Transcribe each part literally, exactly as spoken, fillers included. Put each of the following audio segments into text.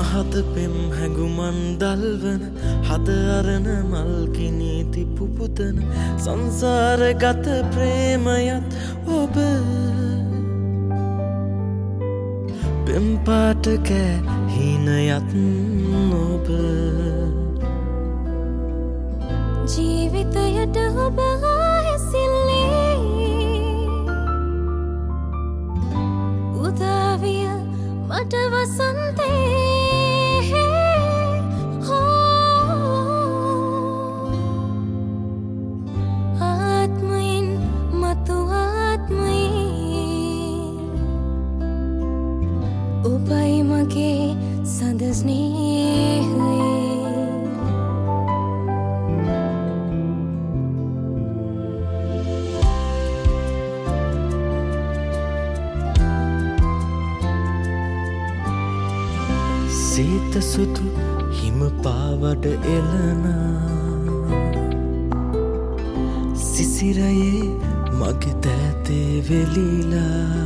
මහත පෙම් හැඟුමන් දල්වන හද අරණ මල්කිනීති පුපුතන සංසාරගත ප්‍රේමයත් ඔබ පෙම් පාට කෑ හීනයත් ඔබ ජීවිතයට ඔබ ආයසිල්ලේ උදාවිය මට වසන්තේ ආත්මයෙන් මතු ආත්මයෙන් ඔබයි මගේ සඳ ස්නේහයේ සීත සුතු හිම පාවඩ එලනා සිසිරයේ මගේ තෑතේ වෙලිලා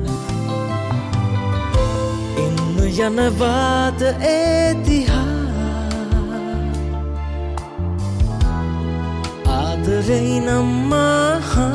ඉන්න යනවාද ඒ දිහා ආදරේ නම්මා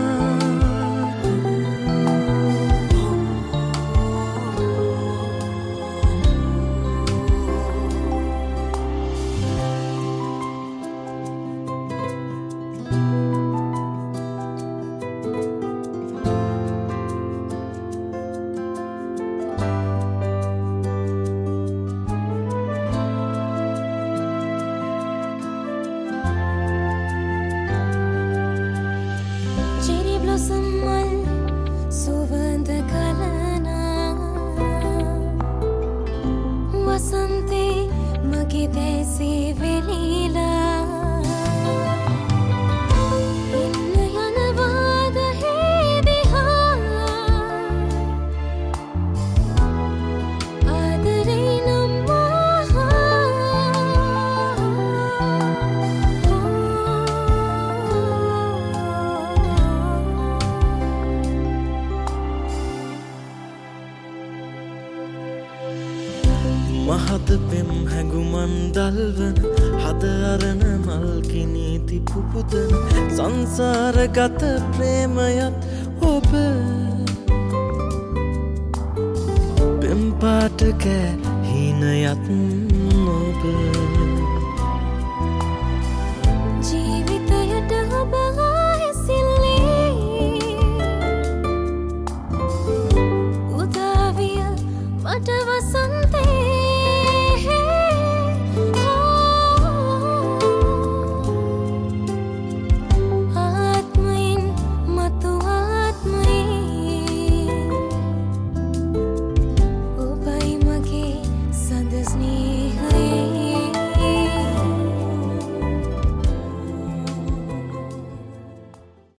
සම්මල් සුවඳ කලනා වසන්තේ මගේ දැසේ වෙලිලා ඉන්න යනවාද හේ දිහා ආදරේ නම්මා මහත පෙම් හැඟුමන් දල්වන හද අරණ මල්කිනීති පුපුතන සංසාරගත ප්‍රේමයත් ඔබ පෙම් පාට කෑ හීනයත් ඔබ ජීවිතයට ඔබ ආයසිල්ලේ උදාවිය මට වසන්තේ